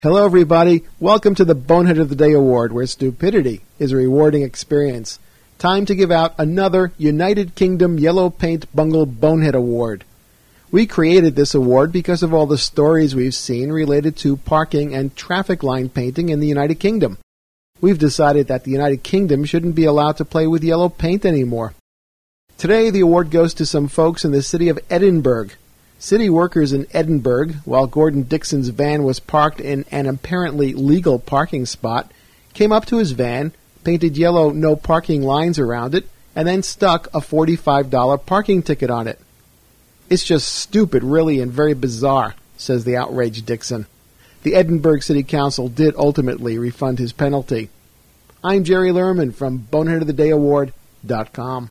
Hello, everybody. Welcome to the Bonehead of the Day Award, where stupidity is a rewarding experience. Time to give out another United Kingdom Yellow Paint Bungle Bonehead Award. We created this award because of all the stories we've seen related to parking and traffic line painting in the United Kingdom. We've decided that the United Kingdom shouldn't be allowed to play with yellow paint anymore. Today, the award goes to some folks in the city of Edinburgh. City workers in Edinburgh, while Gordon Dixon's van was parked in an apparently legal parking spot, came up to his van, painted yellow no parking lines around it, and then stuck a $45 parking ticket on it. "It's just stupid, really, and very bizarre," says the outraged Dixon. The Edinburgh City Council did ultimately refund his penalty. I'm Jerry Lerman from BoneheadOfTheDayAward.com.